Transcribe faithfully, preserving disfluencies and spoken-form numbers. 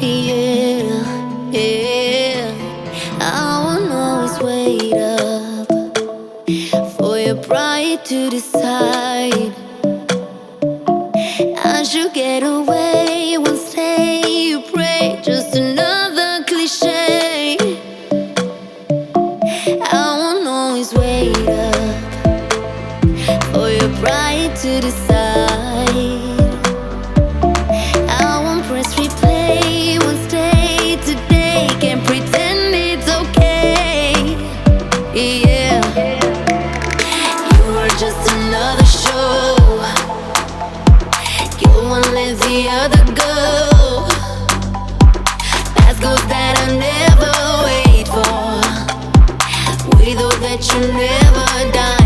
Yeah, yeah. I won't always wait up for your pride to decide. I should get away, won't say you pray, just another cliche. I won't always wait up for your pride to decide. I won't press replay, won't stay today, can't pretend it's okay. Yeah, you are just another show. You won't let the other go. Past goals that I never wait for, with hope that you never die.